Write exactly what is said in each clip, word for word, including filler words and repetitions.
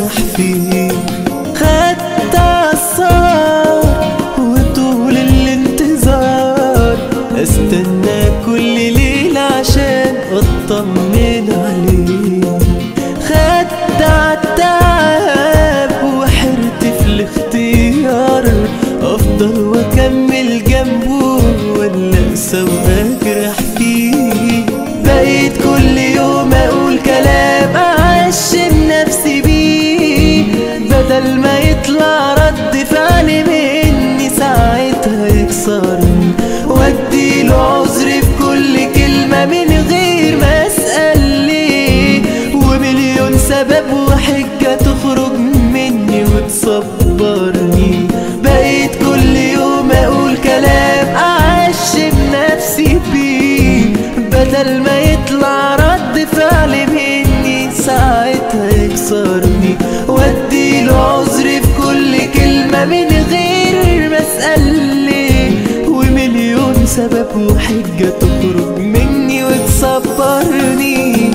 اجرح فيه. خدت عالسهر وطول الانتظار استنى كل ليلة عشان اطمن عليه. خدت عالتعب وحرت في الاختيار افضل واكمل جنبه ولا اقسى واجرح فيه. بقيت كل يوم اقول كلام اعشم نفسي بيه بدل ما يطلع رد فعل مني ساعتها يكسرني واديله عذر في كل كلمة من غير ما اسأل ليه. ومليون سبب وحجة تخرج مني وتصبرني. بقيت كل يوم اقول كلام اعشم نفسي بيه بدل ما يطلع رد فعل مني ساعتها يكسرني واديله عذر في كل كلمة من غير ما اسأل ليه. ومليون سبب وحجة تخرج مني وتصبرني.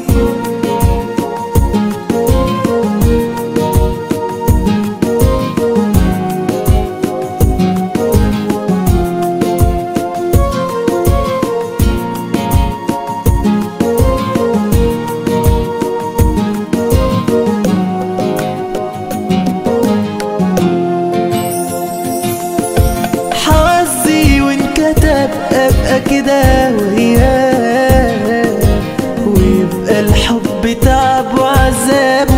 ابقى كده وياه ويبقى الحب تعب وعذابه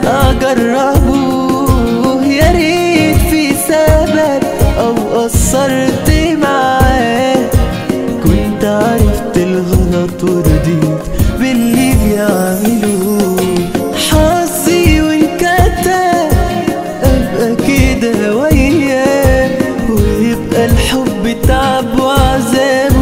اجربه. يا ريت في سبب او قصرت معاه كنت عرفت الغلط ورضيت باللي بيعملوه. حظي وانكتب ابقى كده وياه ويبقى الحب تعب وعذابه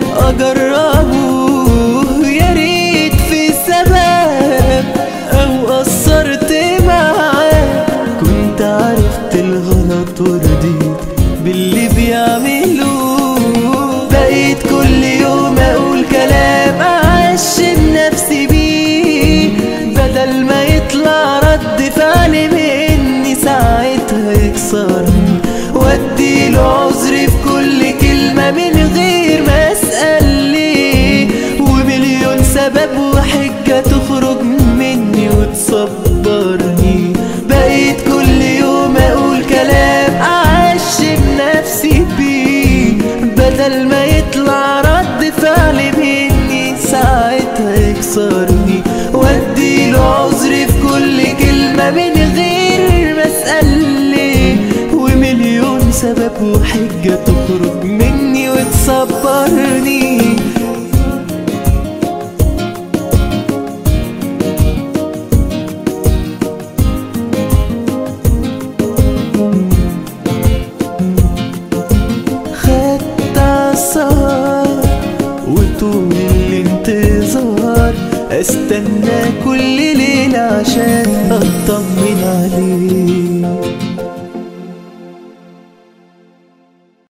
اجربه. يا ريت في سبب او قصرت معاه كنت عرفت الغلط ورضيت باللي بيعملوه. بقيت كل يوم اقول كلام اعشم نفسي بيه بدل ما يطلع رد فعل مني ساعتها يكسرني واديله عذر في كل كلمة من غير ما اسأل ليه. ومليون سبب وحجة تخرج مني وتصبرني. بقيت كل يوم اقول كلام اعشم نفسي بيه بدل ما يطلع رد فعل مني ساعتها يكسرني واديله عذر في كل كلمة من غير ما اسأل ليه. ومليون سبب وحجة تخرج مني وتصبرني. خدت عالسهر وطول الانتظار استنى كل ليلة عشان اطمن عليه.